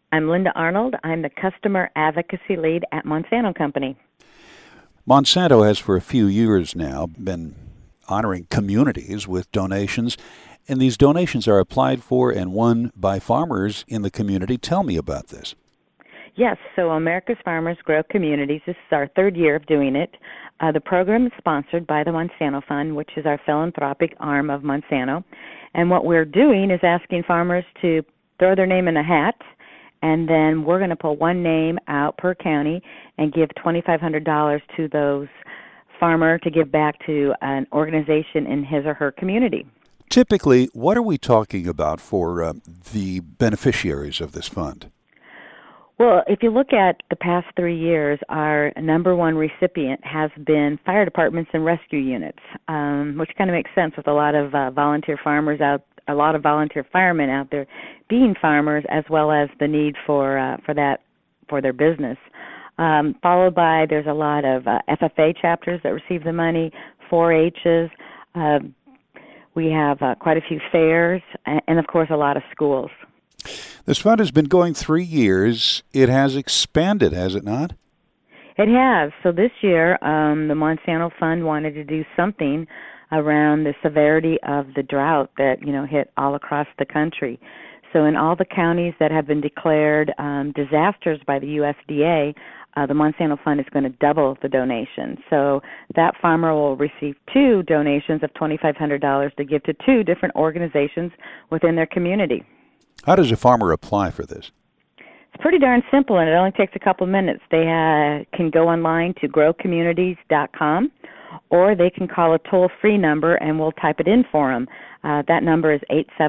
I'm Linda Arnold. I'm the Customer Advocacy Lead at Monsanto Company. Monsanto has for a few years now been honoring communities with donations, and these donations are applied for and won by farmers in the community. Tell me about this. Yes, so America's Farmers Grow Communities. This is our third year of doing it. The program is sponsored by the Monsanto Fund, which is our philanthropic arm of Monsanto. And what we're doing is asking farmers to throw their name in a hat, and then we're going to pull one name out per county and give $2,500 to those farmer to give back to an organization in his or her community. Typically, what are we talking about for the beneficiaries of this fund? Well, if you look at the past 3 years, our number one recipient has been fire departments and rescue units, which kind of makes sense with a lot of volunteer farmers a lot of volunteer firemen out there being farmers, as well as the need for their business. Followed by, there's a lot of FFA chapters that receive the money, 4-H's. We have quite a few fairs, and of course a lot of schools. This fund has been going 3 years. It has expanded, has it not? It has. So this year, the Monsanto Fund wanted to do something around the severity of the drought that, hit all across the country. So in all the counties that have been declared disasters by the USDA, the Monsanto Fund is going to double the donation. So that farmer will receive 2 donations of $2,500 to give to 2 different organizations within their community. How does a farmer apply for this? It's pretty darn simple, and it only takes a couple minutes. They can go online to growcommunities.com, or they can call a toll-free number, and we'll type it in for them. That number is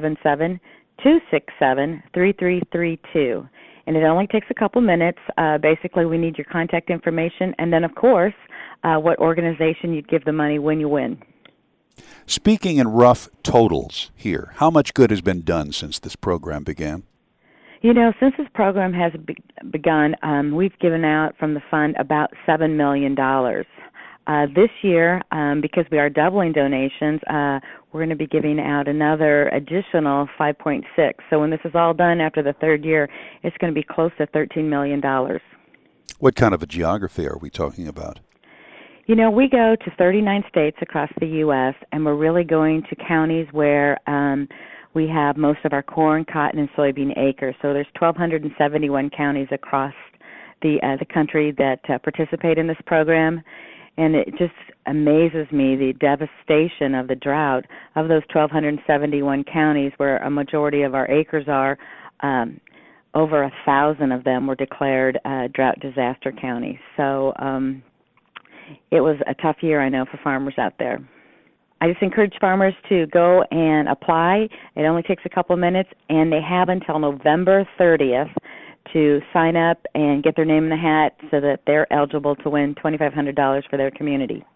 877-267-3332. And it only takes a couple minutes. Basically, we need your contact information, and then, of course, what organization you'd give the money when you win. Speaking in rough totals here, how much good has been done since this program began? Since this program has begun, we've given out from the fund about $7 million. This year, because we are doubling donations, we're going to be giving out another additional 5.6. So when this is all done after the third year, it's going to be close to $13 million. What kind of a geography are we talking about? We go to 39 states across the U.S., and we're really going to counties where we have most of our corn, cotton, and soybean acres. So there's 1,271 counties across the country that participate in this program. And it just amazes me the devastation of the drought of those 1,271 counties where a majority of our acres are. Over 1,000 of them were declared drought disaster counties. So it was a tough year, I know, for farmers out there. I just encourage farmers to go and apply. It only takes a couple of minutes, and they have until November 30th to sign up and get their name in the hat so that they're eligible to win $2,500 for their community.